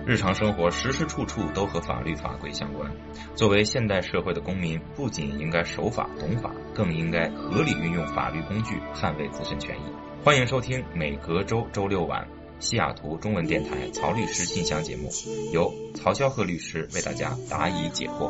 日常生活时时处处都和法律法规相关。作为现代社会的公民，不仅应该守法懂法，更应该合理运用法律工具，捍卫自身权益。欢迎收听每隔周周六晚西雅图中文电台曹律师信箱节目，由曹肖鹤律师为大家答疑解惑。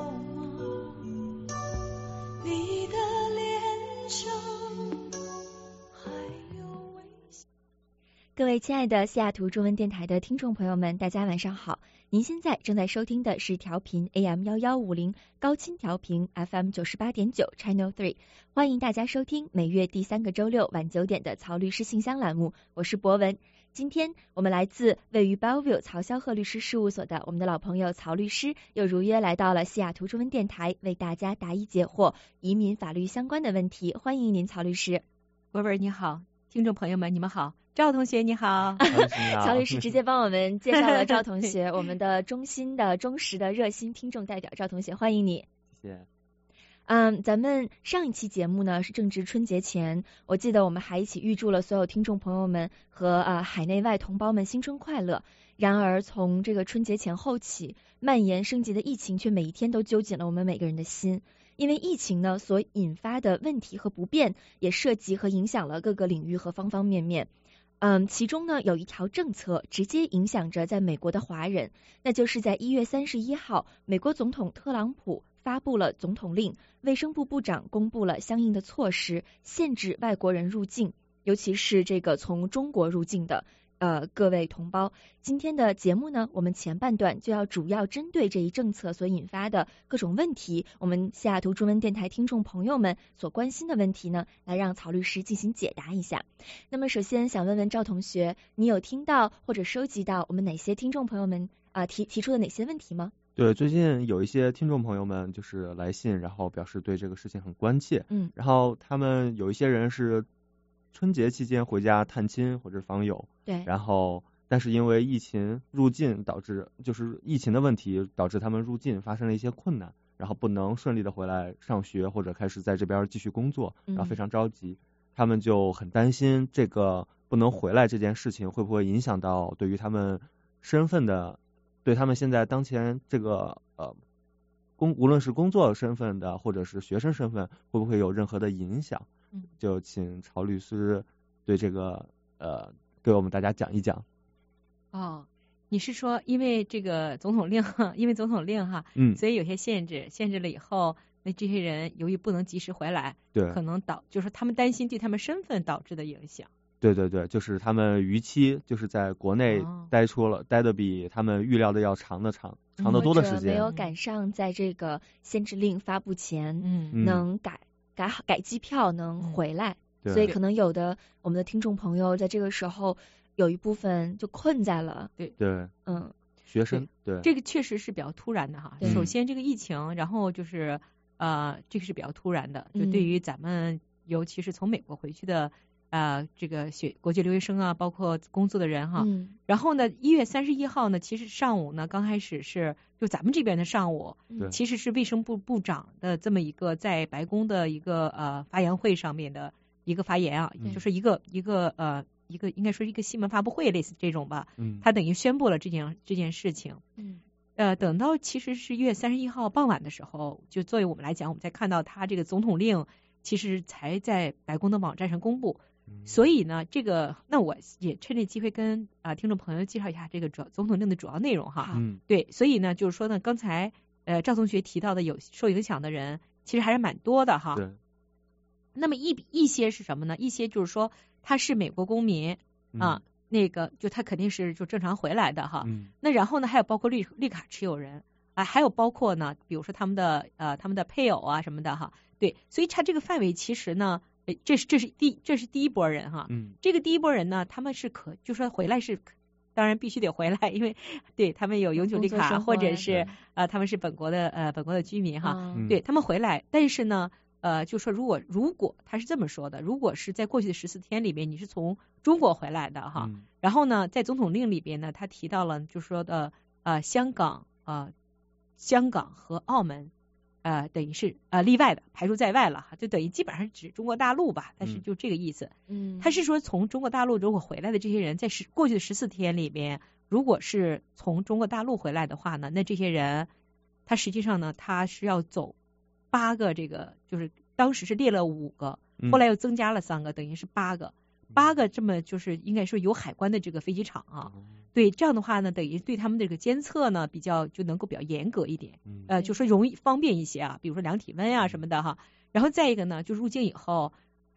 各位亲爱的西雅图中文电台的听众朋友们，大家晚上好。您现在正在收听的是调频 AM1150 高清调频 FM 98.9 Channel 3， 欢迎大家收听每月第3个周六晚9点的曹律师信箱栏目，我是博文。今天我们来自位于 Bellevue 曹肖鹤律师事务所的我们的老朋友曹律师，又如约来到了西雅图中文电台，为大家答疑解惑移民法律相关的问题。欢迎您，曹律师。 博文你好，听众朋友们你们好。赵同学你好。 曹律师直接帮我们介绍了赵同学，我们的忠心的忠实的热心听众代表赵同学，欢迎你。 谢谢。 咱们上一期节目呢是正值春节前，我记得我们还一起预祝了所有听众朋友们和海内外同胞们新春快乐。然而从这个春节前后起，蔓延升级的疫情却每一天都揪紧了我们每个人的心。因为疫情呢所引发的问题和不便，也涉及和影响了各个领域和方方面面。其中呢有一条政策直接影响着在美国的华人，那就是在1月31号，美国总统特朗普发布了总统令，卫生部部长公布了相应的措施，限制外国人入境，尤其是这个从中国入境的各位同胞。今天的节目呢，我们前半段就要主要针对这一政策所引发的各种问题，我们西雅图中文电台听众朋友们所关心的问题呢，来让曹律师进行解答一下。那么首先想问问赵同学，你有听到或者收集到我们哪些听众朋友们提出的哪些问题吗？ 对，最近有一些听众朋友们就是来信，然后表示对这个事情很关切。然后他们有一些人是春节期间回家探亲或者访友， 对， 然后但是因为疫情入境导致，就是疫情的问题导致他们入境发生了一些困难，然后不能顺利的回来上学或者开始在这边继续工作，然后非常着急。他们就很担心这个不能回来这件事情会不会影响到对于他们身份的，对他们现在当前这个无论是工作身份的或者是学生身份会不会有任何的影响。就请曹律师对这个给我们大家讲一讲。 你是说因为这个总统令哈，所以有些限制了以后，那这些人由于不能及时回来， 对， 可能就是他们担心对他们身份导致的影响。 对，就是他们逾期就是在国内待的比他们预料的要长得多的时间， 没有赶上在这个限制令发布前能改机票能回来，所以可能有的我们的听众朋友在这个时候有一部分就困在了。 对，学生，对， 这个确实是比较突然的哈。首先这个疫情，然后就是这个是比较突然的，就对于咱们尤其是从美国回去的这个国际留学生啊，包括工作的人哈。然后呢1月31号呢，其实上午呢刚开始是就咱们这边的上午，其实是卫生部部长的这么一个在白宫的一个发言会上面的一个发言啊，就是一个应该说一个新闻发布会类似这种吧。他等于宣布了这件事情。等到其实是1月31号傍晚的时候，就作为我们来讲，我们才看到他这个总统令其实才在白宫的网站上公布。所以呢，那我也趁这机会跟听众朋友介绍一下这个总统令的主要内容哈。对，所以呢，就是说呢，刚才赵同学提到的有受影响的人，其实还是蛮多的哈。 对。 那么一些是什么呢？一些就是说他是美国公民那个就他肯定是就正常回来的哈。那然后呢，还有包括绿卡持有人还有包括呢，比如说他们的配偶啊什么的哈。对，所以他这个范围其实呢。这是第一波人哈。这个第一波人呢，他们是就说回来是当然必须得回来，因为对他们有永久绿卡或者是他们是本国的居民哈。对，他们回来，但是呢就说如果他是这么说的，如果是在过去的14天里面你是从中国回来的哈，然后呢在总统令里边呢他提到了就说的香港和澳门等于是例外的，排除在外了哈，就等于基本上指中国大陆吧，但是就这个意思。他是说从中国大陆如果回来的这些人，在过去的14天里边如果是从中国大陆回来的话呢，那这些人他实际上呢他是要走8个，这个就是当时是列了5个，后来又增加了3个，等于是8个，8个这么就是应该说有海关的这个飞机场啊。对，这样的话呢，等于对他们这个监测呢比较就能够比较严格一点，就说容易方便一些啊，比如说量体温啊什么的哈。然后再一个呢，就入境以后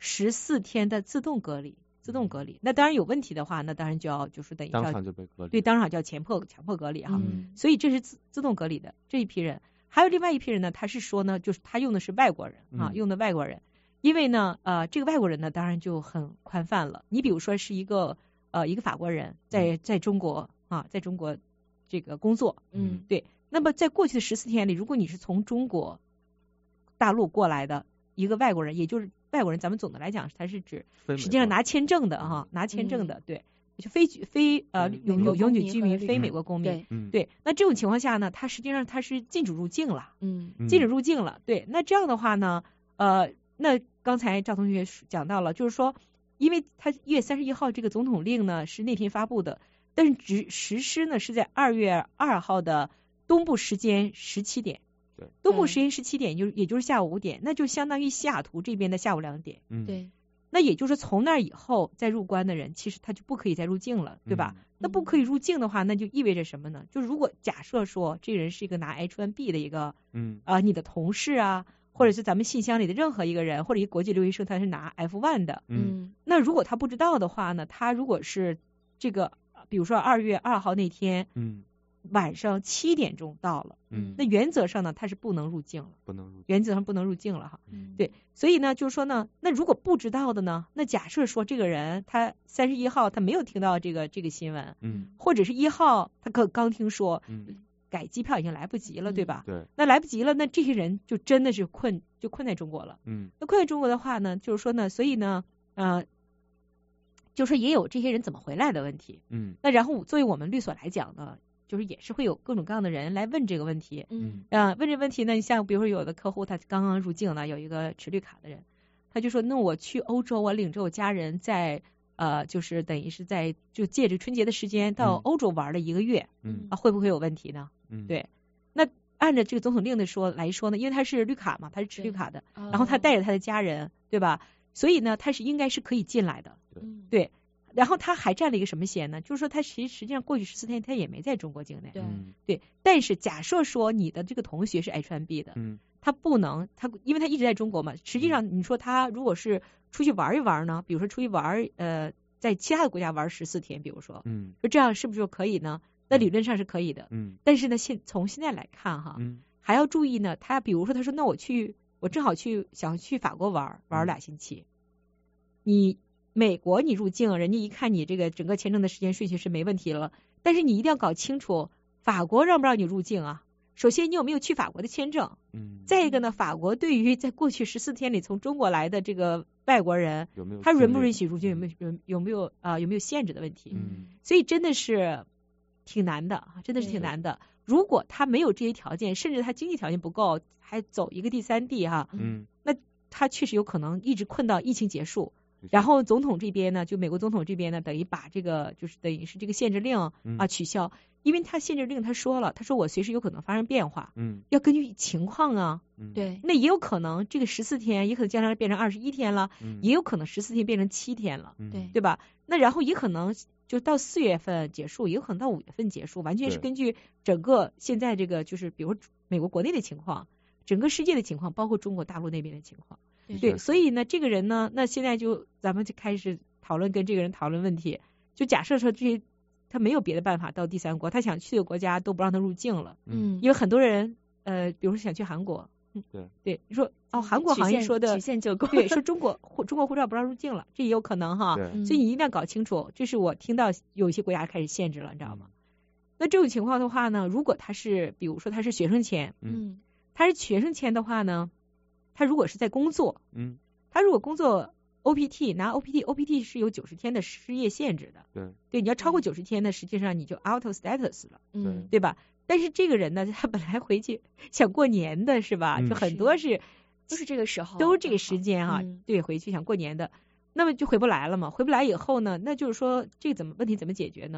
14天的自动隔离。那当然有问题的话，那当然就要就是等于当场就被隔离。 对，当场就要强迫隔离哈。所以这是自动隔离的这一批人。还有另外一批人呢，他是说呢，就是他用的是外国人啊，用的外国人。因为呢这个外国人呢当然就很宽泛了。你比如说是一个法国人在中国啊，在中国这个工作，对。那么在过去的14天里，如果你是从中国大陆过来的一个外国人，也就是外国人，咱们总的来讲他是指实际上拿签证的哈，拿签证的，对，就非永久居民，非美国公民，对。那这种情况下呢，他实际上他是禁止入境了，禁止入境了，对。那这样的话呢，那刚才赵同学讲到了，就是说，因为他1月31号这个总统令呢是那天发布的，但是实施呢是在2月2号的东部时间17点，东部时间17点，也就是下午5点，那就相当于西雅图这边的下午2点， 对。 那也就是从那以后再入关的人，其实他就不可以再入境了，对吧？那不可以入境的话，那就意味着什么呢？就是如果假设说这个人是一个拿 H1B 的一个，你的同事啊，或者是咱们信箱里的任何一个人，或者一个国际留学生，他是拿 F1 的，那如果他不知道的话呢，他如果是这个，比如说2月2号那天，晚上7点钟到了，那原则上呢他是不能入境了，原则上不能入境了哈，对。所以呢就是说呢，那如果不知道的呢，那假设说这个人他31号他没有听到这个新闻，或者是1号他刚听说，改机票已经来不及了，对吧？ 对。 那来不及了，那这些人就真的是困在中国了，那困在中国的话呢，就是说呢，所以呢就是说也有这些人怎么回来的问题，那然后作为我们律所来讲呢，就是也是会有各种各样的人来问这个问题，问这个问题呢，你像比如说有的客户他刚刚入境呢，有一个持绿卡的人，他就说那我去欧洲，我领着我家人在就是等于是在就借着春节的时间到欧洲玩了1个月，会不会有问题呢？对，那按照这个总统令的来说呢，因为他是绿卡嘛，他是持绿卡的，然后他带着他的家人，对吧？所以呢，他应该是可以进来的，对。然后他还占了一个什么险呢？就是说他实际上过去14天他也没在中国境内，对。但是假设说你的这个同学是 H1B 的，他不能，因为他一直在中国嘛，实际上你说他如果是出去玩一玩呢，比如说出去玩在其他的国家玩14天，比如说，说这样是不是就可以呢？那理论上是可以的，但是呢从现在来看哈，还要注意呢，他比如说他说那我正好想去法国玩2星期，你美国你入境，人家一看你这个整个签证的时间顺序是没问题了，但是你一定要搞清楚法国让不让你入境啊。首先你有没有去法国的签证，再一个呢，法国对于在过去14天里从中国来的这个外国人，他允不允许入境，有没有限制的问题，所以真的是挺难的，真的是挺难的。如果他没有这些条件，甚至他经济条件不够，还走一个第三地哈，那他确实有可能一直困到疫情结束。然后总统这边呢，就美国总统这边呢，等于把这个就是等于是这个限制令取消，因为他限制令他说我随时有可能发生变化，要根据情况啊， 对， 那也有可能这个14天也可能将来变成21天了，也有可能14天变成7天了，对吧？那然后也可能就到4月份结束，也有可能到5月份结束，完全是根据整个现在这个就是比如美国国内的情况，整个世界的情况，包括中国大陆那边的情况。对，所以呢，这个人呢，那现在咱们就开始跟这个人讨论问题，就假设说他没有别的办法到第三国，他想去的国家都不让他入境了，因为很多人比如说想去韩国，对，你说韩国好像说的曲线就够， 对，说中国护照不让入境了，这也有可能哈，所以你一定要搞清楚，这是我听到有一些国家开始限制了，你知道吗？那这种情况的话呢，如果他是比如说他是学生签，他是学生签的话呢，他如果是在工作，他如果工作 OPT 拿 OPT 是有90天的失业限制的，对，你要超过90天呢，实际上你就 out of status 了，对吧？但是这个人呢，他本来回去想过年的是吧？就很多都是这个时候， 都是这个时间哈，对，回去想过年的，那么就回不来了嘛。回不来以后呢，那就是说这个问题怎么解决呢？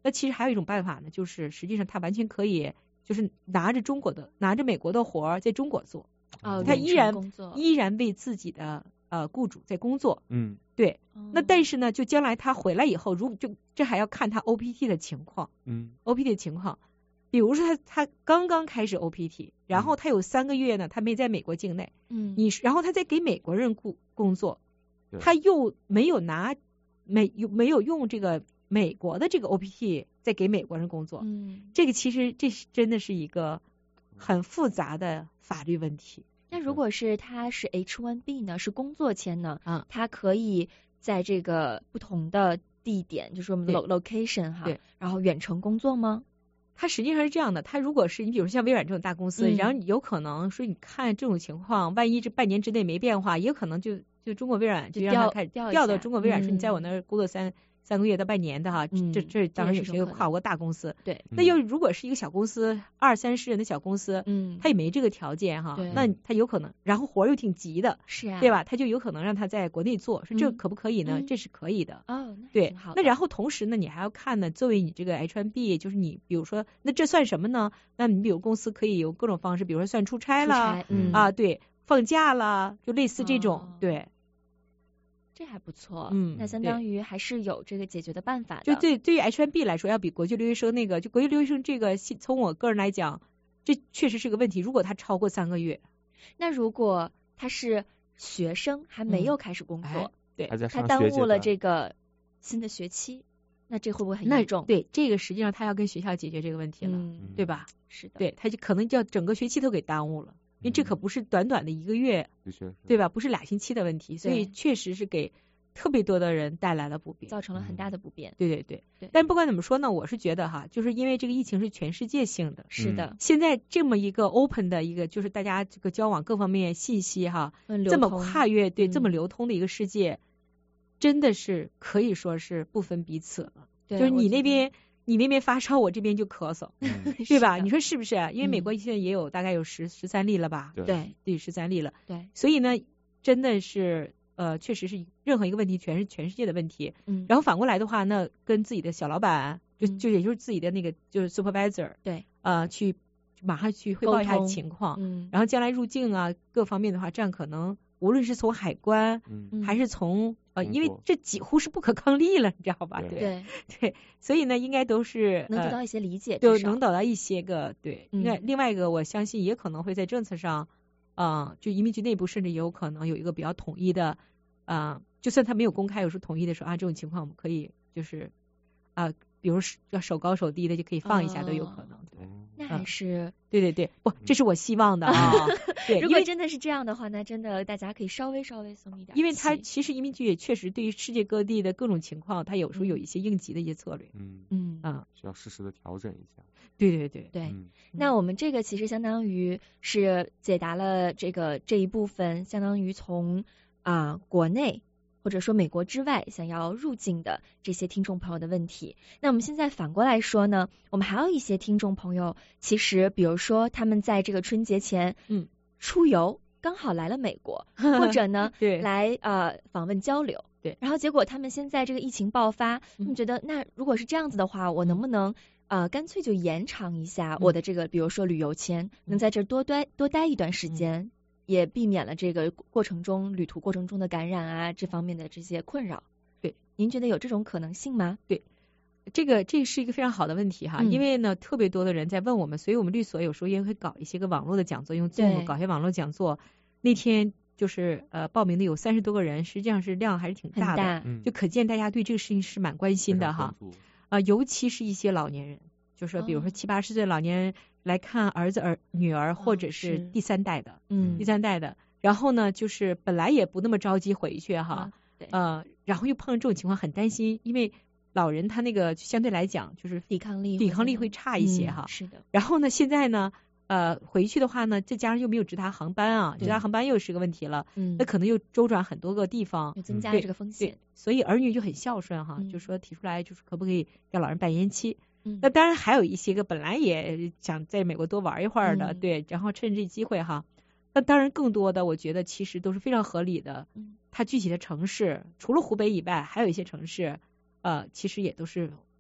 那其实还有一种办法呢，就是实际上他完全可以就是拿着美国的活儿在中国做，他依然为自己的雇主在工作，对，那但是呢，就将来他回来以后，这还要看他 OPT 的情况，OPT 的情况，比如说他刚刚开始 OPT， 然后他有3个月呢，他没在美国境内，然后他在给美国人工作，他又没有用这个美国的这个 OPT 在给美国人工作，这个其实这真的是一个很复杂的法律问题。 那如果是他是 H1B 呢，是工作签呢，他可以在这个不同的地点，就是我们 location 哈，然后远程工作吗？ 它实际上是这样的，它如果是你比如像微软这种大公司，然后你有可能说你看这种情况，万一这半年之内没变化，也有可能就中国微软就让他开始调到中国微软，说你在我那儿工作3个月到半年的哈，这当然有些跨国大公司， 对， 那如果是一个小公司20-30人的小公司，他也没这个条件哈，那他有可能，然后活又挺急的， 是啊， 对吧？他就有可能让他在国内做，说这可不可以呢？这是可以的，对，那然后同时呢，你还要看呢，作为你这个 H1B， 就是你比如说，那这算什么呢？那你比如公司可以有各种方式，比如说算出差啦，对，放假啦，就类似这种，对。 这还不错，那相当于还是有这个解决的办法的。 就对于 H1B 来说，要比国际留学生那个，就国际留学生这个，从我个人来讲，这确实是个问题。如果他超过3个月， 那如果他是学生还没有开始工作， 对， 他耽误了这个新的学期，那这会不会很严重？ 对，这个实际上他要跟学校解决这个问题了，对吧？ 是的， 对，他就可能叫整个学期都给耽误了。因为这可不是短短的1个月，对吧？不是2星期的问题，所以确实是给特别多的人带来了不便， 造成了很大的不便。 对。但不管怎么说呢，我是觉得哈，就是因为这个疫情是全世界性的， 是的。 现在这么一个 open 的一个，就是大家这个交往各方面信息哈，这么跨越，对，这么流通的一个世界，真的是可以说是不分彼此了。就是你那边发烧，我这边就咳嗽，对吧？你说是不是？因为美国现在也有大概有13例了吧？ 对 ，13例了。 对， 所以呢，真的是确实是任何一个问题全世界的问题。然后反过来的话，那跟自己的小老板，就也就是自己的那个就是 supervisor， 对， 去马上去汇报一下情况。然后将来入境啊各方面的话，这样可能无论是从海关，还是从因为这几乎是不可抗力了，你知道吧？对，所以呢，应该都是能得到一些理解， 就能得到一些个对。那另外一个，我相信也可能会在政策上，就移民局内部甚至也有可能有一个比较统一的，就算他没有公开，有时候统一的说这种情况我们可以就是比如要手高手低的就可以放一下，都有可能。 那还是对，不，这是我希望的啊。对， 如果真的是这样的话，那真的大家可以稍微松一点。 因为他其实移民局也确实对于世界各地的各种情况，他有时候有一些应急的一些策略。 需要适时的调整一下。 对。 那我们这个其实相当于是解答了这一部分，相当于从国内或者说美国之外想要入境的这些听众朋友的问题。那我们现在反过来说呢，我们还有一些听众朋友，其实比如说他们在这个春节前出游，刚好来了美国，或者呢来访问交流， 对， 然后结果他们现在这个疫情爆发，他们觉得那如果是这样子的话，我能不能干脆就延长一下我的这个比如说旅游签，能在这多待一段时间，也避免了这个旅途过程中的感染这方面的这些困扰。 对， 您觉得有这种可能性吗？ 对，这是一个非常好的问题哈，因为呢特别多的人在问我们，所以我们律所有时候也会搞一些个网络的讲座，用 Zoom 搞一些网络讲座。那天就是报名的有30多个人，实际上是量还是挺大的，就可见大家对这个事情是蛮关心的哈。尤其是一些老年人，就说比如说70-80岁老年人来看儿子女儿，或者是第三代的，然后呢就是本来也不那么着急回去哈，然后又碰上这种情况，很担心，因为老人他那个相对来讲就是抵抗力会差一些哈。 是的。 然后呢现在呢回去的话呢，再加上又没有直达航班直达航班又是个问题了，那可能又周转很多个地方， 又增加了这个风险。 所以儿女就很孝顺哈，就说提出来就是可不可以让老人办延期。那当然还有一些个本来也想在美国多玩一会儿的，对，然后趁这机会哈。那当然更多的我觉得其实都是非常合理的。它具体的城市除了湖北以外，还有一些城市其实也都是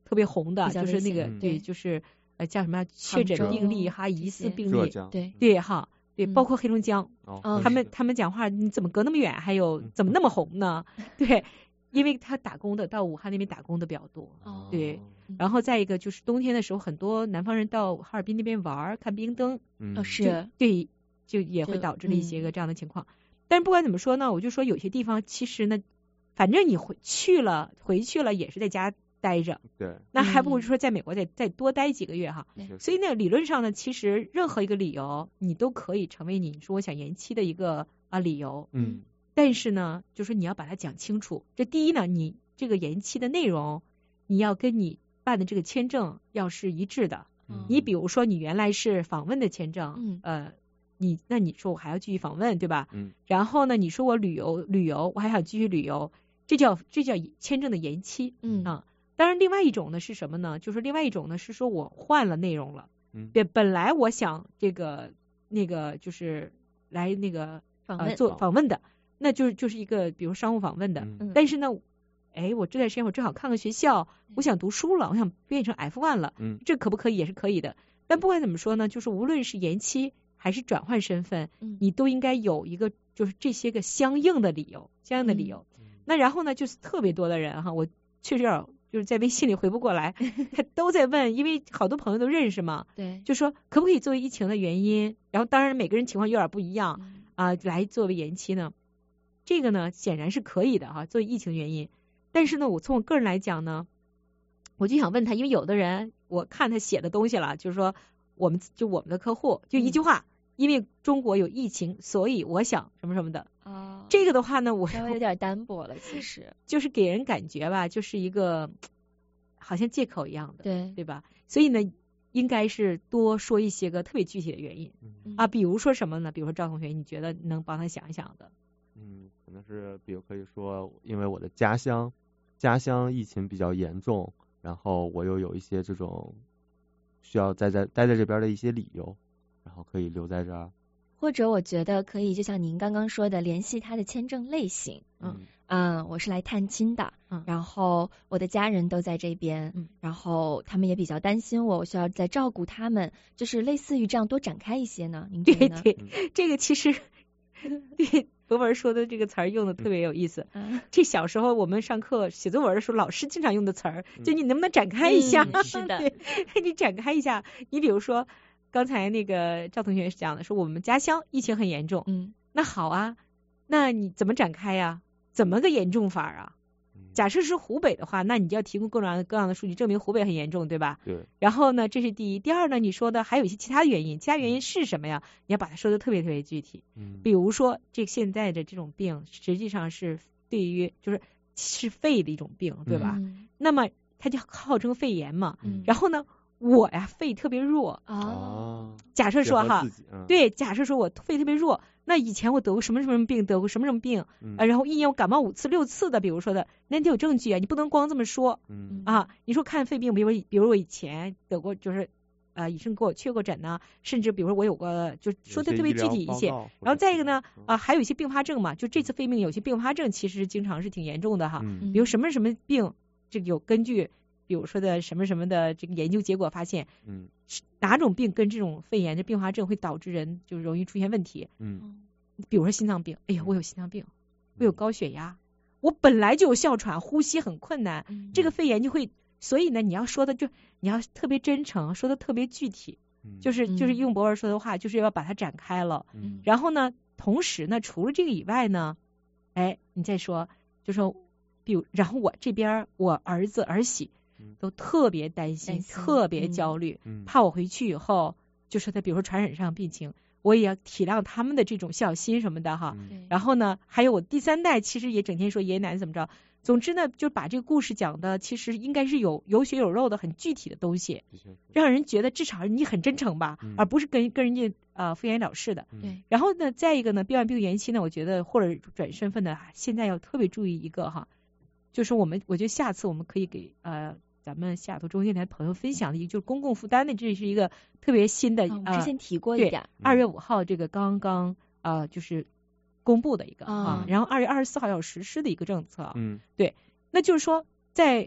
特别红的，就是那个对， 就是叫什么确诊病例哈，疑似病例，对哈，对，包括黑龙江，他们讲话你怎么隔那么远，还有怎么那么红呢？对，因为他打工的到武汉那边打工的比较多，对，然后再一个就是冬天的时候，很多南方人到哈尔滨那边玩看冰灯， 是， 对，就也会导致了一些个这样的情况。但是不管怎么说呢，我就说有些地方其实呢，反正你回去了也是在家待着， 对， 那还不如说在美国再多待几个月哈。所以呢，理论上呢，其实任何一个理由你都可以成为你说我想延期的一个理由。但是呢，就是你要把它讲清楚。这第一呢，你这个延期的内容，你要跟你办的这个签证要是一致的。你比如说你原来是访问的签证，那你说我还要继续访问，对吧？然后呢，你说我旅游，我还想继续旅游，这叫签证的延期。当然，另外一种呢是什么呢？就是另外一种呢是说我换了内容了。对，本来我想那个就是来那个做访问的，那就是一个比如商务访问的。但是呢，我这段时间我正好看个学校，我想读书了，我想变成 F1 了。这可不可以？也是可以的。但不管怎么说呢，就是无论是延期还是转换身份，你都应该有一个就是这些个相应的理由。那然后呢，就是特别多的人哈，我确实就是在微信里回不过来，他都在问，因为好多朋友都认识嘛， 对， 就说可不可以作为疫情的原因，然后当然每个人情况有点不一样来作为延期呢？这个呢显然是可以的哈，作为疫情原因。但是呢，我从我个人来讲呢，我就想问他，因为有的人我看他写的东西了，就是说我们的客户就一句话，因为中国有疫情，所以我想什么什么的。这个的话呢，我稍微有点单薄了，其实就是给人感觉吧，就是一个好像借口一样的，对吧？所以呢，应该是多说一些个特别具体的原因比如说什么呢？比如说赵同学，你觉得能帮他想一想的？ 可能是比如可以说，因为我的家乡疫情比较严重，然后我又有一些这种需要待在这边的一些理由，然后可以留在这儿。 或者我觉得可以，就像您刚刚说的，联系他的签证类型。我是来探亲的，然后我的家人都在这边，然后他们也比较担心我需要再照顾他们，就是类似于这样多展开一些呢？您觉得呢？ 对，这个其实对博文说的这个词儿用的特别有意思。这小时候我们上课写作文的时候，老师经常用的词儿，就你能不能展开一下？ 是的， 对，你展开一下。你比如说。刚才那个赵同学讲的说我们家乡疫情很严重，那好啊，那你怎么展开呀？怎么个严重法啊？假设是湖北的话，那你就要提供各样的数据证明湖北很严重，对吧？ 对。 然后呢，这是第一，第二呢，你说的还有一些其他原因，其他原因是什么呀？你要把它说的特别特别具体。比如说这现在的这种病，实际上是对于是肺的一种病，对吧？那么它就号称肺炎嘛。然后呢？我呀肺特别弱假设说哈，对，假设说我肺特别弱，那以前我得过什么什么病，得过什么什么病然后一年我感冒5次6次的，比如说的，那你得有证据啊，你不能光这么说你说看肺病，比如我以前得过，就是医生给我确过诊呢，甚至比如说我有个就说的特别具体一些，然后再一个呢还有一些并发症嘛，就这次肺病有些并发症其实经常是挺严重的哈，比如什么什么病，这个有根据。比如说的什么什么的这个研究结果发现，哪种病跟这种肺炎的并发症会导致人就容易出现问题？比如说心脏病，哎呀，我有心脏病，我有高血压，我本来就有哮喘，呼吸很困难，这个肺炎就会，所以呢，你要说的你要特别真诚，说的特别具体，就是用博文说的话，就是要把它展开了。然后呢，同时呢，除了这个以外呢，你再说，就说，比如，然后我这边我儿子儿媳。都特别担心，特别焦虑，怕我回去以后就说他比如说传染上病情，我也要体谅他们的这种孝心什么的哈。然后呢，还有我第3代其实也整天说爷爷奶奶怎么着，总之呢就把这个故事讲的其实应该是有血有肉的很具体的东西，让人觉得至少你很真诚吧，而不是跟人家敷衍了事的。然后呢再一个呢变完病延期呢，我觉得或者转身份的现在要特别注意一个哈，就是我觉得下次我们可以给咱们西雅图中心台的朋友分享的一个就是公共负担的，这是一个特别新的之前提过一点 ，2月5号这个刚刚就是公布的一个然后2月24号要实施的一个政策对，那就是说在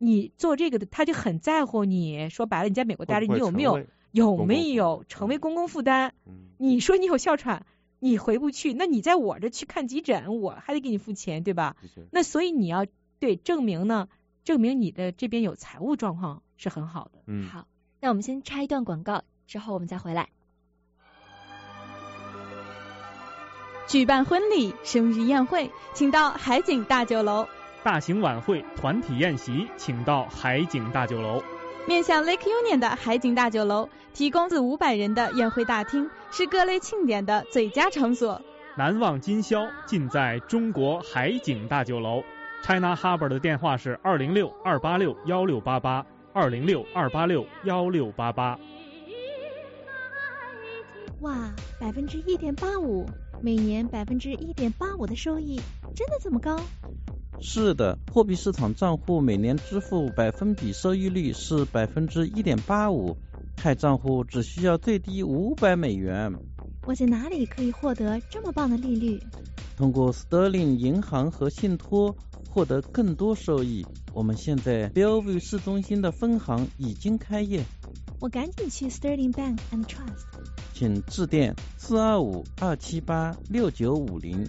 你做这个的，他就很在乎你，说白了，你在美国待着，你有没有成为公共负担？你说你有哮喘，你回不去，那你在我这去看急诊，我还得给你付钱，对吧？那所以你要对证明你的这边有财务状况是很好的。 好，那我们先插一段广告，之后我们再回来。 举办婚礼、生日宴会，请到海景大酒楼。 大型晚会、团体宴席，请到海景大酒楼。 面向 Lake Union 的海景大酒楼，提供400-500人的宴会大厅，是各类庆典的最佳场所。 难忘今宵，尽在中国海景大酒楼。China Harbor 的电话是206-286-1688。206-286-1688。 哇，1.85%，每年1.85%的收益，真的这么高？ 是的，货币市场账户每年支付百分比收益率是1.85%，开账户只需要最低500美元。 我在哪里可以获得这么棒的利率？ 通过 Sterling 银行和信托获得更多收益。我们现在 Bellevue 市中心的分行已经开业， 我赶紧去 Sterling Bank and Trust。 请致电425-278-6950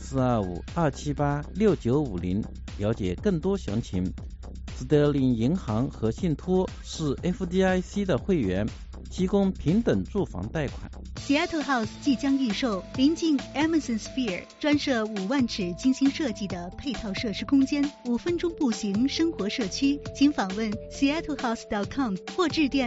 425-278-6950了解更多详情。Sterling 银行和信托是 FDIC 的会员，提供平等住房贷款。 Seattle House 即将预售，临近 Amazon Sphere， 专设5万尺精心设计的配套设施空间，5分钟步行生活社区。请访问 seattlehouse.com 或致电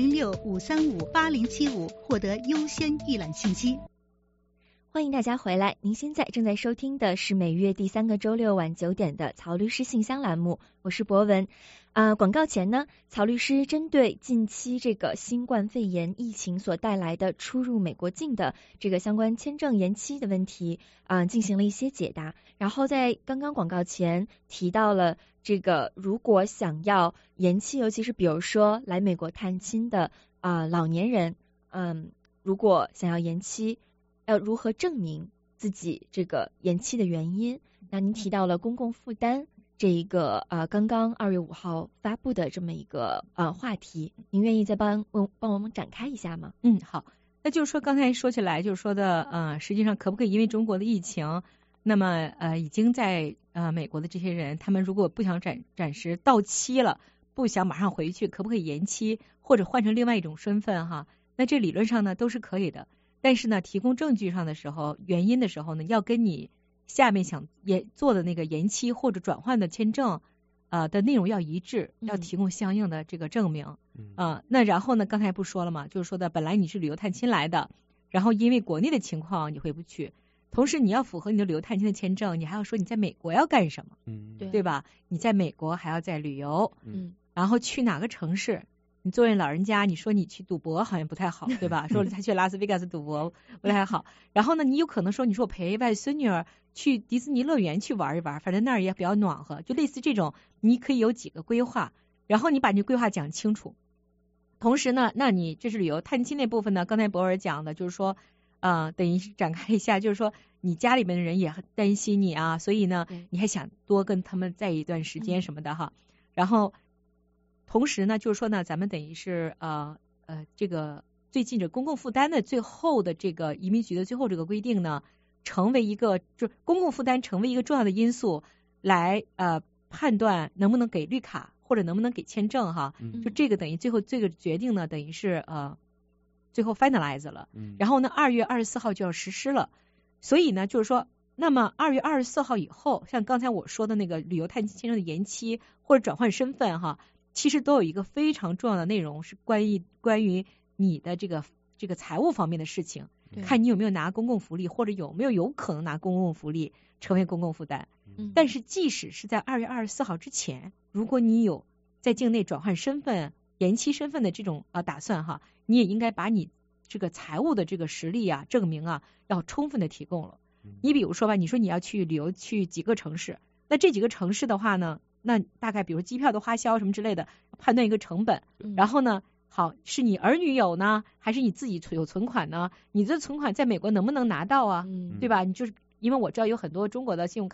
206-535-8075获得优先预览信息。 欢迎大家回来，您现在正在收听的是每月第3个周六晚9点的曹律师信箱栏目，我是博文。广告前呢，曹律师针对近期这个新冠肺炎疫情所带来的出入美国境的这个相关签证延期的问题进行了一些解答。然后在刚刚广告前提到了这个如果想要延期，尤其是比如说来美国探亲的老年人，如果想要延期，要如何证明自己这个延期的原因？那您提到了公共负担这一个刚刚2月5号发布的这么一个话题，您愿意再帮我们展开一下吗？ 好，那就是说刚才说起来就是说的实际上可不可以因为中国的疫情，那么已经在美国的这些人，他们如果不想暂时到期了，不想马上回去，可不可以延期或者换成另外一种身份哈？那这理论上呢都是可以的，但是呢提供证据上的时候，原因的时候呢，要跟你下面想做的那个延期或者转换的签证的内容要一致，要提供相应的这个证明那然后呢刚才不说了嘛，就是说的本来你是旅游探亲来的，然后因为国内的情况你回不去，同时你要符合你的旅游探亲的签证，你还要说你在美国要干什么对吧？你在美国还要在旅游然后去哪个城市，你作为老人家，你说你去赌博好像不太好，对吧？说他去拉斯维加斯赌博不太好。然后呢，你有可能说，你说我陪外孙女儿去迪士尼乐园去玩一玩，反正那儿也比较暖和，就类似这种，你可以有几个规划，然后你把你规划讲清楚。同时呢，那你这是旅游探亲那部分呢，刚才博尔讲的，就是说，等于展开一下，就是说你家里面的人也很担心你啊，所以呢，你还想多跟他们在一段时间什么的哈，然后。同时呢，就是说呢，咱们等于是这个最近这公共负担的最后的这个移民局的最后这个规定呢，成为一个就公共负担成为一个重要的因素来判断能不能给绿卡或者能不能给签证哈，就这个等于最后这个决定呢，等于是最后 finalize 了，然后呢2月24号就要实施了，所以呢就是说，那么2月24号以后，像刚才我说的那个旅游探亲签证的延期或者转换身份哈。其实都有一个非常重要的内容，是关于你的这个财务方面的事情，看你有没有拿公共福利，或者有可能拿公共福利成为公共负担。但是即使是在2月24号之前，如果你有在境内转换身份、延期身份的这种打算哈，你也应该把你这个财务的这个实力证明要充分的提供了。你比如说吧，你说你要去旅游去几个城市，那这几个城市的话呢？那大概比如机票的花销什么之类的，判断一个成本，然后呢，好是你儿女有呢，还是你自己有存款呢？你的存款在美国能不能拿到啊？对吧？你就是因为我知道有很多中国的信用卡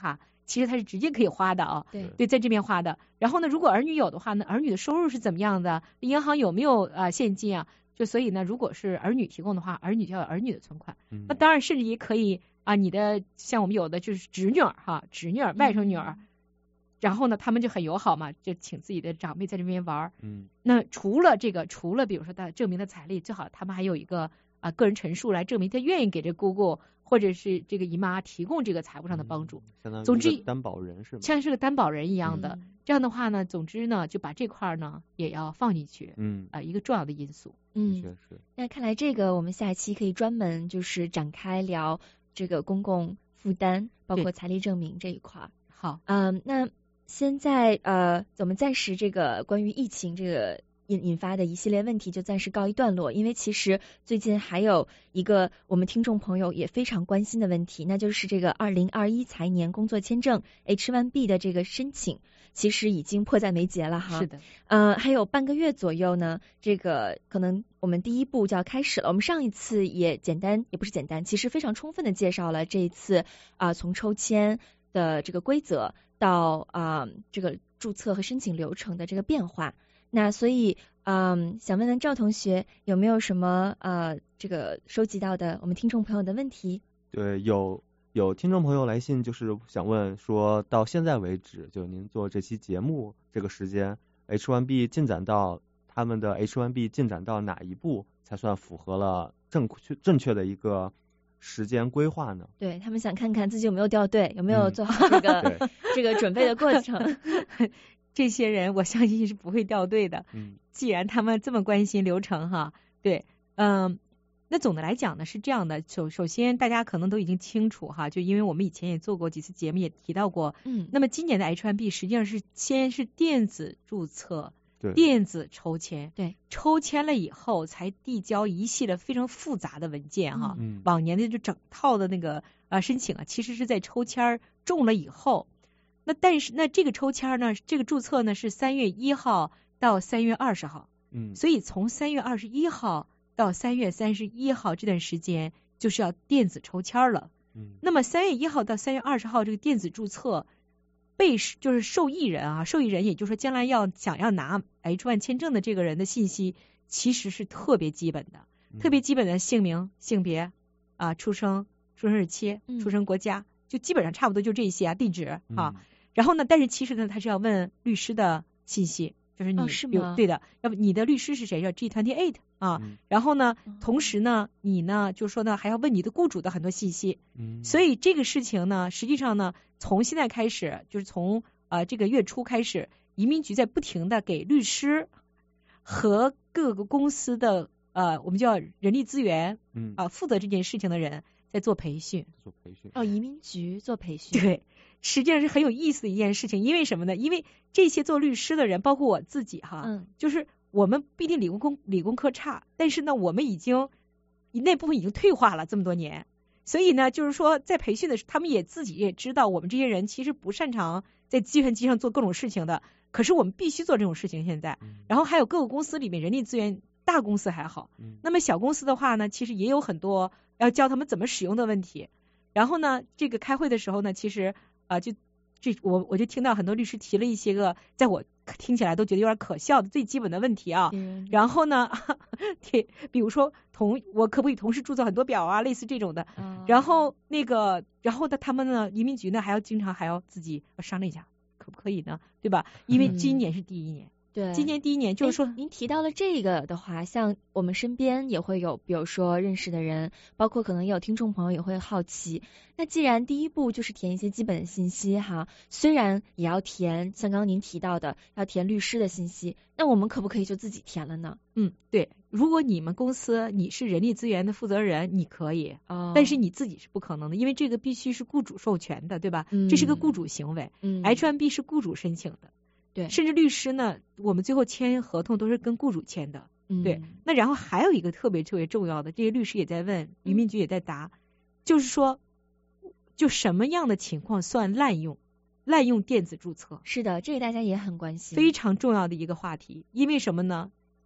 其实它是直接可以花的啊，对，在这边花的。然后呢，如果儿女有的话呢，儿女的收入是怎么样的？银行有没有现金啊？就所以呢，如果是儿女提供的话，儿女就要有儿女的存款。那当然，甚至也可以你的像我们有的就是侄女哈，侄女儿、外甥女儿，然后呢，他们就很友好嘛，就请自己的长辈在这边玩。那除了比如说他证明的财力，最好他们还有一个个人陈述来证明他愿意给这姑姑或者是这个姨妈提供这个财务上的帮助。总之， 担保人是吗？ 像是个担保人一样的。这样的话呢，总之呢，就把这块呢也要放进去。一个重要的因素。 那看来这个我们下一期可以专门就是展开聊这个公共负担，包括财力证明这一块。 好， 那现在我们暂时这个关于疫情这个引发的一系列问题就暂时告一段落，因为其实最近还有一个我们听众朋友也非常关心的问题，那就是这个2021财年工作签证 H1B 的这个申请，其实已经迫在眉睫了哈。 是的， 还有半个月左右呢，这个可能我们第一步就要开始了。我们上一次也不是简单，其实非常充分的介绍了这一次从抽签的这个规则到这个注册和申请流程的这个变化。那所以想问问赵同学有没有什么这个收集到的我们听众朋友的问题？ 对，有听众朋友来信，就是想问说，到现在为止，就您做这期节目这个时间 ，H1B 进展到他们的 H1B 进展到哪一步才算符合了正确的一个时间规划呢？ 对，他们想看看自己有没有掉队，有没有做好这个这个准备的过程。 这些人我相信是不会掉队的。既然他们这么关心流程哈，对，那总的来讲呢是这样的，首先大家可能都已经清楚哈，就因为我们以前也做过几次节目，也提到过，那么今年的 H1B 实际上是先是电子注册，电子抽签， 对， 抽签了以后才递交一系列非常复杂的文件哈，往年的就整套的那个申请其实是在抽签中了以后。但是这个抽签呢，这个注册呢是3月1号到3月20号，所以从3月21号到3月31号这段时间就是要电子抽签了。那么3月1号到3月20号这个电子注册就是受益人受益人也就是说将来想要拿 H1 签证的这个人的信息其实是特别基本的，特别基本的姓名、性别出生日期、出生国家，就基本上差不多就这些地址然后呢，但是其实呢，他是要问律师的信息，就是你是吗？ 对的，要不你的律师是谁？叫 G28 然后呢，同时呢，你呢，就是说呢，还要问你的雇主的很多信息。所以这个事情呢，实际上呢，从现在开始，就是从这个月初开始，移民局在不停的给律师和各个公司的我们叫人力资源负责这件事情的人在做培训。 移民局做培训。 对。实际上是很有意思的一件事情，因为什么呢？因为这些做律师的人，包括我自己就是我们不一定理工科差，但是呢，我们那部分已经退化了这么多年，所以呢，就是说在培训的时候，他们自己也知道，我们这些人其实不擅长在计算机上做各种事情的，可是我们必须做这种事情现在。然后还有各个公司里面人力资源，大公司还好，那么小公司的话呢，其实也有很多要教他们怎么使用的问题。然后呢，这个开会的时候呢，其实我就听到很多律师提了一些个在我听起来都觉得有点可笑的最基本的问题然后呢比如说我可不可以同时注册很多表类似这种的然后他们呢移民局呢经常还要自己商量一下可不可以呢，对吧？因为今年是第一年。 对， 今年第一年就是说， 您提到了这个的话，像我们身边也会有，比如说认识的人，包括可能也有听众朋友也会好奇。那既然第一步就是填一些基本的信息虽然也要填像刚刚您提到的要填律师的信息，那我们可不可以就自己填了呢？ 对，如果你们公司你是人力资源的负责人，你可以但是你自己是不可能的，因为这个必须是雇主授权的，对吧？这是个雇主行为H1B 是雇主申请的。 对， 甚至律师呢，我们最后签合同都是跟雇主签的。对，那然后还有一个特别重要的，这些律师也在问，移民局也在答，就是说，就什么样的情况算滥用电子注册？ 是的，这个大家也很关心， 非常重要的一个话题。因为什么呢？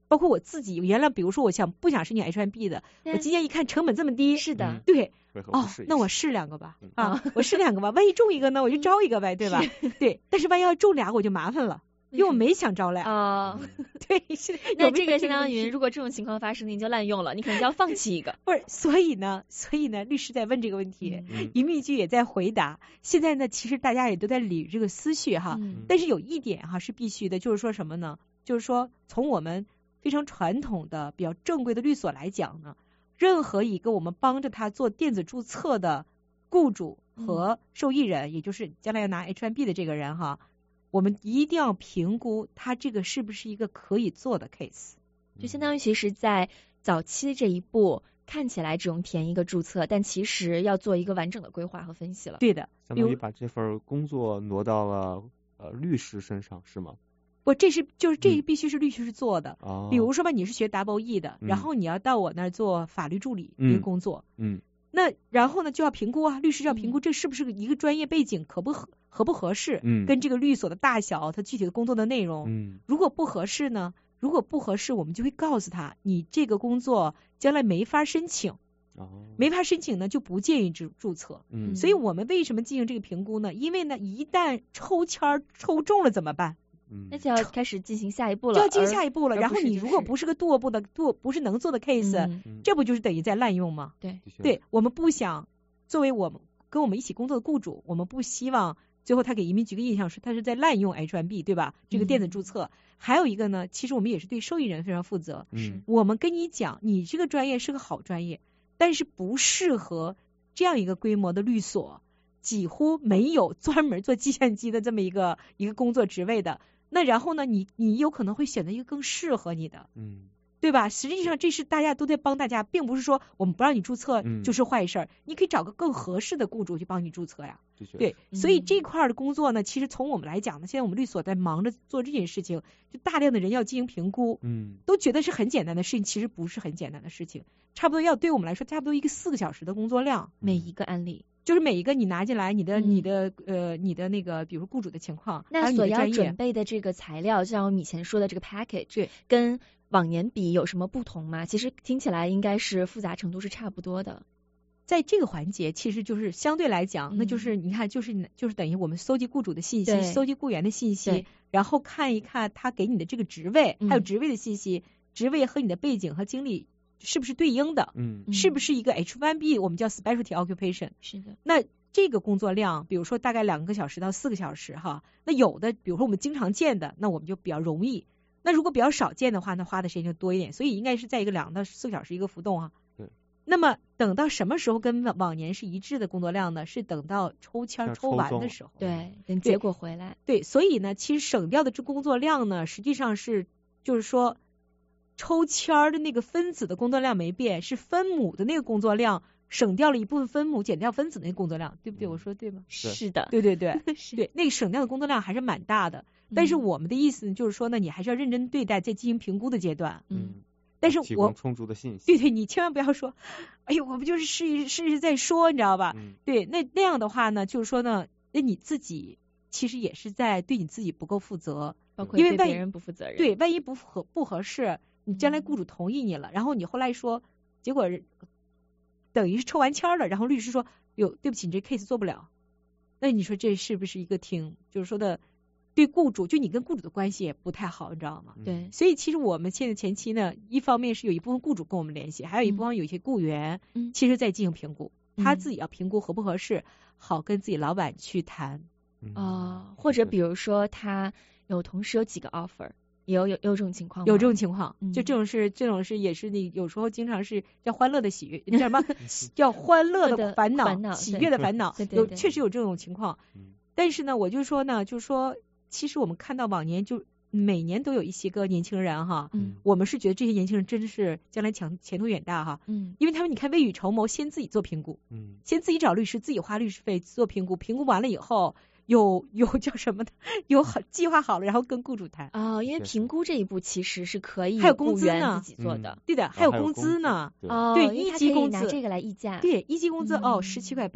包括我自己原来比如说我不想申请 H1B 的，我今年一看成本这么低， 是的， 对，那我试2个吧，我试2个吧，万一中一个呢我就招一个呗，对吧？对，但是万一要中2个我就麻烦了。因为我没想招俩对，是那这个相当于如果这种情况发生，你就滥用了，你可能就要放弃一个。 不是，所以呢，律师在问这个问题，移民局也在回答。现在呢，其实大家也都在理这个思绪哈，但是有一点哈是必须的，就是说什么呢？就是说从我们非常传统的比较正规的律所来讲呢，任何一个我们帮着他做电子注册的雇主和受益人，也就是将来要拿 H1B 的这个人哈。我们一定要评估他这个是不是一个可以做的 case， 就相当于其实在早期这一步看起来只用填一个注册，但其实要做一个完整的规划和分析了。 对的， 相当于把这份工作挪到了律师身上是吗？ 不，这必须是律师做的。比如说吧，你是学 double E 的，然后你要到我那儿做法律助理一个工作，那然后呢就要评估律师要评估这是不是一个专业背景合不合适，跟这个律所的大小，他具体的工作的内容，如果不合适呢，我们就会告诉他，你这个工作将来没法申请，没法申请呢就不建议注册。所以我们为什么进行这个评估呢？因为呢，一旦抽签抽中了怎么办？ 那就要开始进行下一步了， 就要进行下一步了。然后你如果不是个不是能做的 case，这不就是等于在滥用吗？对，我们不想作为我们跟我们一起工作的雇主，我们不希望最后他给移民局的印象是他是在滥用 H1B， 对吧？这个电子注册。还有一个呢，其实我们也是对受益人非常负责。我们跟你讲，你这个专业是个好专业，但是不适合这样一个规模的律所，几乎没有专门做计算机的这么一个工作职位的。那然后呢，你有可能会选择一个更适合你的，对吧？实际上这是大家都在帮大家，并不是说我们不让你注册就是坏事，你可以找个更合适的雇主去帮你注册呀。对，所以这块的工作呢，其实从我们来讲呢，现在我们律所在忙着做这件事情，就大量的人要进行评估，都觉得是很简单的事情，其实不是很简单的事情，差不多要对我们来说差不多一个4个小时的工作量， 每一个案例。 就是每一个你拿进来，你的那个，比如雇主的情况， 那所要准备的这个材料，像我们以前说的这个 package， 跟往年比有什么不同吗？其实听起来应该是复杂程度是差不多的。 在这个环节，其实就是相对来讲，那就是你看，就是等于我们搜集雇主的信息，搜集雇员的信息，然后看一看他给你的这个职位，还有职位的信息，职位和你的背景和经历是不是对应的？是不是一个 H1B 我们叫 specialty occupation？ 是的。 那这个工作量，比如说大概2个小时到4个小时哈，那有的比如说我们经常见的，那我们就比较容易。那如果比较少见的话，那花的时间就多一点，所以应该是在一个2到4个小时一个浮动啊。 对。 那么等到什么时候跟往年是一致的工作量呢？是等到抽签抽完的时候。 对，等结果回来。 对，所以呢，其实省掉的这工作量呢，实际上是就是说。抽签的那个分子的工作量没变，是分母的那个工作量省掉了一部分分母，减掉分子的那个工作量，对不对？我说对吗？ 是的， 对对那个省掉的工作量还是蛮大的。但是我们的意思就是说呢，你还是要认真对待，在进行评估的阶段。但是提供充足的信息。 对，你千万不要说，哎呦，我们就是试一试再说，你知道吧？对，那样的话呢，就是说呢，那你自己其实也是在对你自己不够负责， 包括对别人不负责任。 对，万一不合适。你将来雇主同意你了，然后你后来说，结果等于是抽完签了，然后律师说，对不起，你这 case 做不了。那你说这是不是一个就是说的对雇主，就你跟雇主的关系也不太好，你知道吗？ 对。 所以其实我们现在前期呢，一方面是有一部分雇主跟我们联系，还有一部分有一些雇员，其实在进行评估，他自己要评估合不合适，好跟自己老板去谈。 或者比如说他同时有几个 offer。有这种情况吗？ 有这种情况，就这种事也是你有时候经常是叫欢乐的喜悦，叫什么？叫欢乐的烦恼，喜悦的烦恼，确实有这种情况。但是呢，我就说呢，就是说，其实我们看到往年就每年都有一些个年轻人哈，我们是觉得这些年轻人真是将来前途远大哈，因为他们你看未雨绸缪，先自己做评估，先自己找律师，自己花律师费做评估，评估完了以后。有叫什么的，计划好了，然后跟雇主谈。 因为评估这一步其实是可以， 还有工资呢， 自己做的。 对的，还有工资呢。 对， 一级工资拿这个来议价。 对，一级工资17.8块，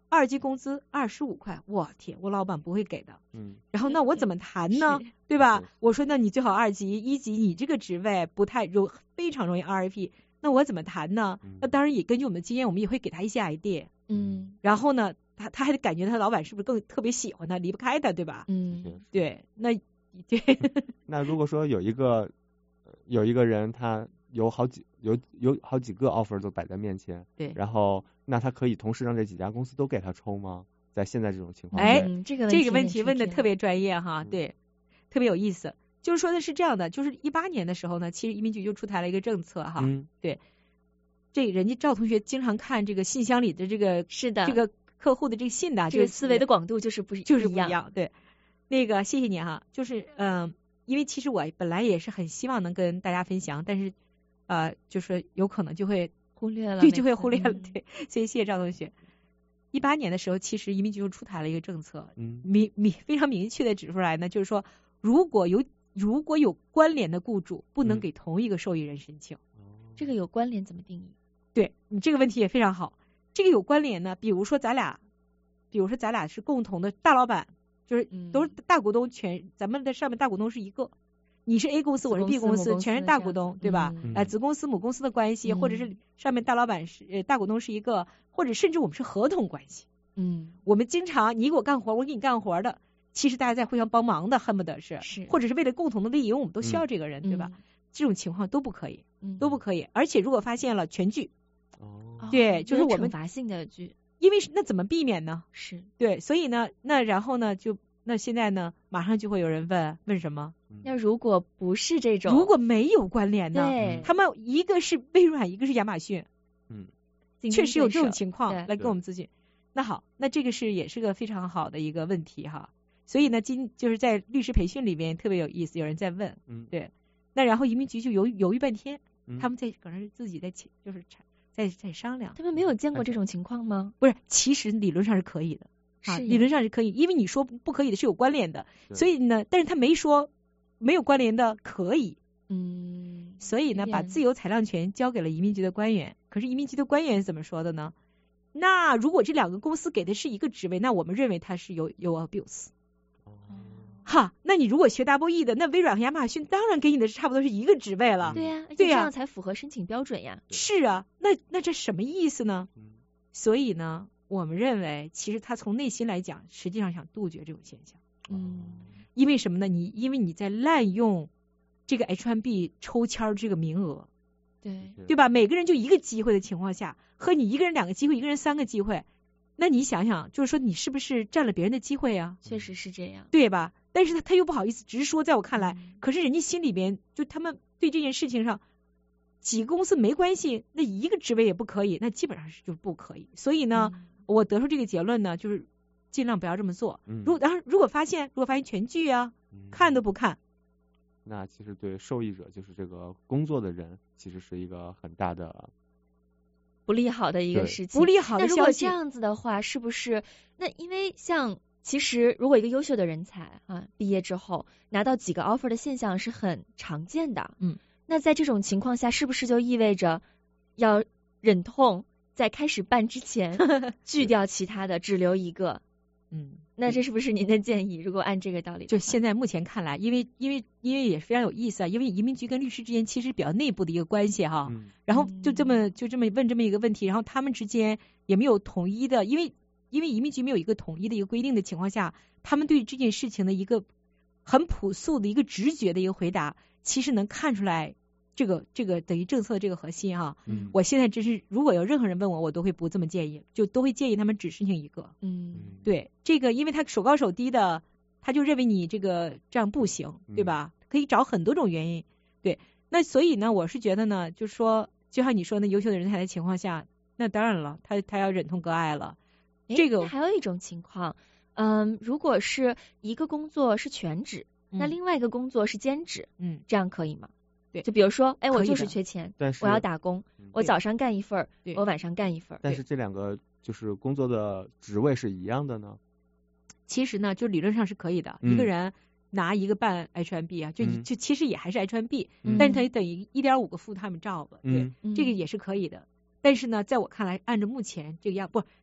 2级工资25块，我天，我老板不会给的。然后那我怎么谈呢？对吧？我说那你最好2级，1级你这个职位不太非常容易 RFP， 那我怎么谈呢？那当然也根据我们的经验，我们也会给他一些 idea。然后呢，他还得感觉他老板是不是更特别喜欢他，离不开他，对吧？对，那对。 那如果说有一个人他有好几个 offer 都摆在面前， 对， 然后那他可以同时让这几家公司都给他抽吗？在现在这种情况下，这个问题问的特别专业哈，对，特别有意思。就是说的是这样的，就是18年的时候呢，其实移民局就出台了一个政策哈，对，这人家赵同学经常看这个信箱里的这个是的这个客户的这个信的， 这个思维的广度就是不一样，对，那个谢谢你哈，就是因为其实我本来也是很希望能跟大家分享，但是就是有可能就会忽略了， 对，就会忽略了，对，所以谢谢赵同学。18年的时候，其实移民局就出台了一个政策，非常明确的指出来呢，就是说如果有关联的雇主，不能给同一个受益人申请。 这个有关联怎么定义？ 对，你这个问题也非常好。这个有关联呢，比如说咱俩是共同的大老板，就是都是大股东，咱们的上面大股东是一个，你是 A 公司，我是 B 公司，全是大股东，对吧？子公司母公司的关系，或者是上面大老板是大股东是一个，或者甚至我们是合同关系。我们经常你给我干活，我给你干活的，其实大家在互相帮忙的，恨不得是，或者是为了共同的利益，我们都需要这个人，对吧？这种情况都不可以，都不可以。而且如果发现了全拒，对，就是我们惩罚性的拒， 因为那怎么避免呢？ 是对，所以呢，那然后呢，那现在呢，马上就会有人问什么？ 那如果不是这种， 如果没有关联呢？ 对， 他们一个是微软，一个是亚马逊，确实有这种情况来跟我们咨询。那好，那这个也是个非常好的一个问题哈。所以呢，就是在律师培训里面特别有意思，有人在问，对，那然后移民局就犹豫半天，他们可能是自己就是在商量。 他们没有见过这种情况吗？ 不是，其实理论上是可以的。理论上是可以，因为你说不可以的是有关联的，所以呢，但是他没说没有关联的可以，所以呢，把自由裁量权交给了移民局的官员。可是移民局的官员是怎么说的呢？那如果这2个公司给的是一个职位，那我们认为它是有 abuse。那你如果学 EE 的，那微软和亚马逊当然给你的差不多是一个职位了。 对呀，而且这样才符合申请标准呀。 是啊，那这什么意思呢？所以呢，我们认为，其实他从内心来讲，实际上想杜绝这种现象。因为什么呢？因为你在滥用这个 H1B 抽签这个名额，对吧？每个人就一个机会的情况下，和你一个人2个机会，一个人3个机会，那你想想，就是说你是不是占了别人的机会啊？ 确实是这样， 对吧？但是他又不好意思直说，在我看来，可是人家心里边就他们对这件事情上，几个公司没关系，那一个职位也不可以，那基本上是就不可以。所以呢，我得出这个结论呢，就是尽量不要这么做。如果发现全拒啊，看都不看， 那其实对受益者，就是这个工作的人，其实是一个很大的不利好的一个事情。 不利好的消息。 那如果这样子的话，是不是那因为其实如果一个优秀的人才毕业之后拿到几个 offer 的现象是很常见的。那在这种情况下，是不是就意味着要忍痛在开始办之前拒掉其他的，只留一个？那这是不是您的建议？如果按这个道理， 就现在目前看来，因为也非常有意思啊，因为移民局跟律师之间其实比较内部的一个关系哈。然后就这么问这么一个问题，然后他们之间也没有统一的，因为移民局没有一个统一的一个规定的情况下，他们对这件事情的一个很朴素的一个直觉的一个回答，其实能看出来这个等于政策的这个核心哈。我现在只是如果有任何人问我都会不这么建议，就都会建议他们只申请一个。对，这个因为他手高手低的，他就认为你这样不行，对吧？可以找很多种原因。对，那所以呢，我是觉得呢，就是说，就像你说那优秀的人才的情况下，那当然了，他要忍痛割爱了。这个还有一种情况，如果是一个工作是全职，那另外一个工作是兼职，这样可以吗？ 对， 就比如说，我就是缺钱，我要打工，我早上干一份，我晚上干一份。 但是这2个就是工作的职位是一样的呢？ 其实呢，就理论上是可以的。一个人拿一个半 H1B 啊，就其实也还是 H1B，但是它等于1.5个 full time job，对，这个也是可以的。但是呢，在我看来，按照目前这个样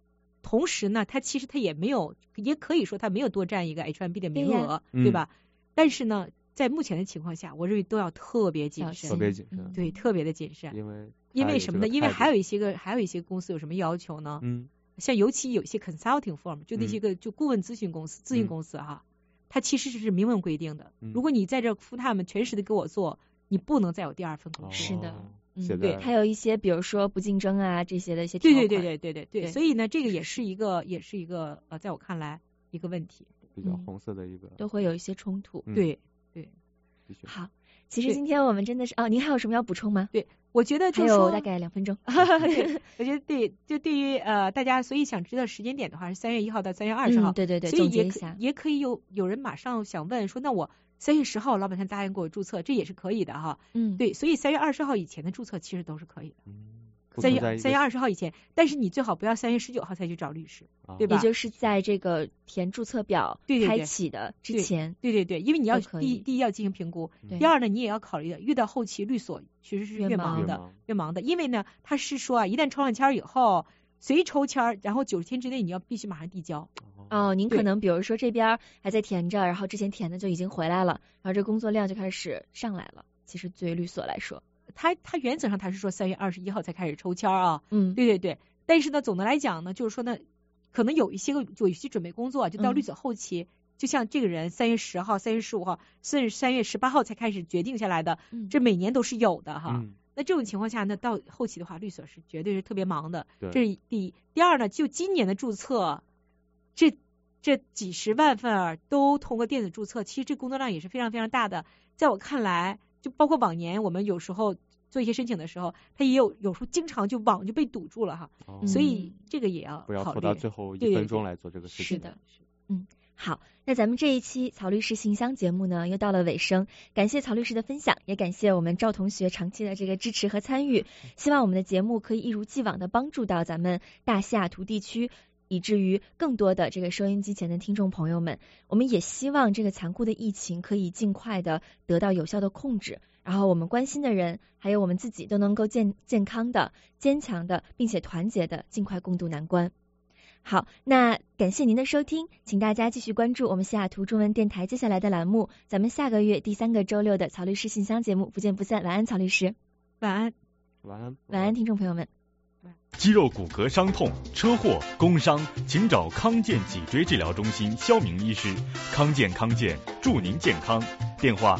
同时呢，他其实他也可以说他没有多占一个 H1B 的名额，对吧？但是呢，在目前的情况下，我认为都要特别谨慎，对，特别的谨慎。因为什么呢？因为还有一些公司有什么要求呢？像尤其有一些 consulting firm， 就那些个就顾问咨询公司哈，它其实是明文规定的，如果你在这 full time 全时的给我做，你不能再有第二份工作。 是的。 对， 还有一些比如说不竞争啊这些的一些条款。 对，所以呢，这个也是一个在我看来一个问题， 比较红色的一个， 都会有一些冲突。 对， 好，其实今天我们真的是您还有什么要补充吗？ 对，我觉得还有大概2分钟。 对，我觉得对，就对于大家，所以想知道时间点的话是3月1号到3月20号。 对， 所以也可以有人马上想问说，那我3月10号老板他答应给我注册，这也是可以的哈。对，所以3月20号以前的注册其实都是可以的。3月20号以前，但是你最好不要3月19号才去找律师，对吧？ 也就是在这个填注册表开启的之前。 对，因为你要第一要进行评估，第二呢你也要考虑的，越到后期律所其实是越忙的，因为呢他是说一旦抽上签以后，随抽签，然后90天之内你要必须马上递交。 您可能比如说这边还在填着，然后之前填的就已经回来了，然后这工作量就开始上来了。其实对于律所来说， 他原则上他是说3月21号才开始抽签啊。对，但是呢总的来讲呢，就是说呢，可能有一些准备工作就到律所后期，就像这个人3月10号、3月15号，甚至3月18号才开始决定下来的，这每年都是有的哈。那这种情况下呢，到后期的话，律所是绝对是特别忙的。这是第一。第二呢，就今年的注册，这几十万份都通过电子注册，其实这工作量也是非常非常大的。在我看来，就包括往年我们有时候做一些申请的时候，它也有时候经常网就被堵住了哈。所以这个也要不要拖到最后1分钟来做这个事情。 是的，好，那咱们这一期曹律师信箱节目呢又到了尾声，感谢曹律师的分享，也感谢我们赵同学长期的这个支持和参与，希望我们的节目可以一如既往的帮助到咱们大西雅图地区，以至于更多的这个收音机前的听众朋友们。我们也希望这个残酷的疫情可以尽快的得到有效的控制，然后我们关心的人还有我们自己都能够健康的、坚强的并且团结的尽快共度难关。好，那感谢您的收听，请大家继续关注我们西雅图中文电台接下来的栏目，咱们下个月第3个周六的曹律师信箱节目不见不散。晚安，曹律师。 晚安，听众朋友们。 肌肉骨骼伤痛、车祸、工伤，请找康健脊椎治疗中心肖明医师。康健祝您健康。电话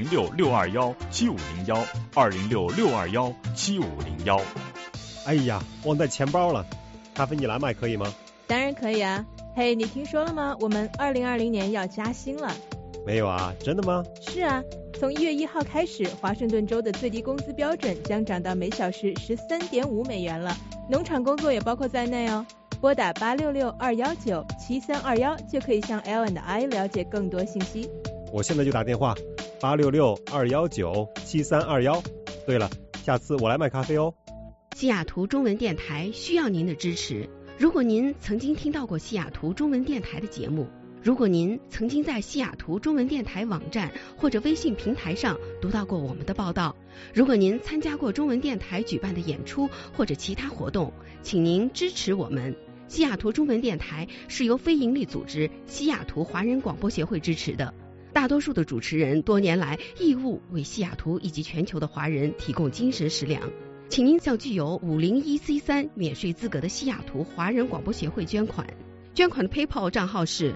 206-621-7501，206-621-7501。 哎呀，忘带钱包了，咖啡你来买可以吗？ 当然可以啊。嘿，你听说了吗？我们2020年要加薪了。 没有啊，真的吗？ 是啊，从1月1号开始，华盛顿州的最低工资标准将涨到每小时13.5美元了，农场工作也包括在内哦。拨打866-219-7321就可以向 L&I 了解更多信息。 我现在就打电话866-219-7321。对了，下次我来买咖啡哦。 西雅图中文电台需要您的支持。如果您曾经听到过西雅图中文电台的节目，如果您曾经在西雅图中文电台网站或者微信平台上读到过我们的报道，如果您参加过中文电台举办的演出或者其他活动，请您支持我们。西雅图中文电台是由非营利组织西雅图华人广播协会支持的，大多数的主持人多年来义务为西雅图以及全球的华人提供精神食粮。请您向具有501C3免税资格的西雅图华人广播协会捐款。捐款的 PayPal 账号是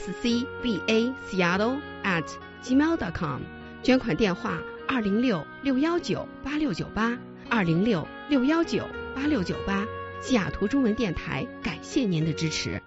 scvaseattle@gmail.com， 捐款电话206-619-8698 206-619-8698。西雅图中文电台感谢您的支持。